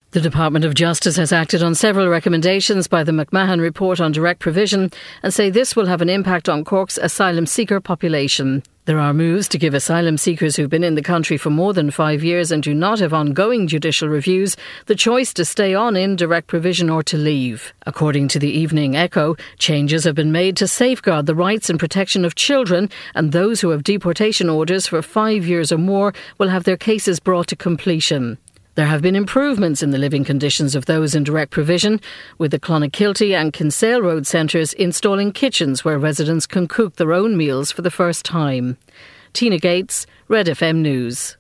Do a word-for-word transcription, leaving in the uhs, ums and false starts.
The Department of Justice has acted on several recommendations by the McMahon report on direct provision and say this will have an impact on Cork's asylum seeker population. There are moves to give asylum seekers who've been in the country for more than five years and do not have ongoing judicial reviews the choice to stay on in direct provision or to leave. According to the Evening Echo, changes have been made to safeguard the rights and protection of children, and those who have deportation orders for five years or more will have their cases brought to completion. There have been improvements in the living conditions of those in direct provision, with the Clonakilty and Kinsale Road centres installing kitchens where residents can cook their own meals for the first time. Tina Gates, Red F M News.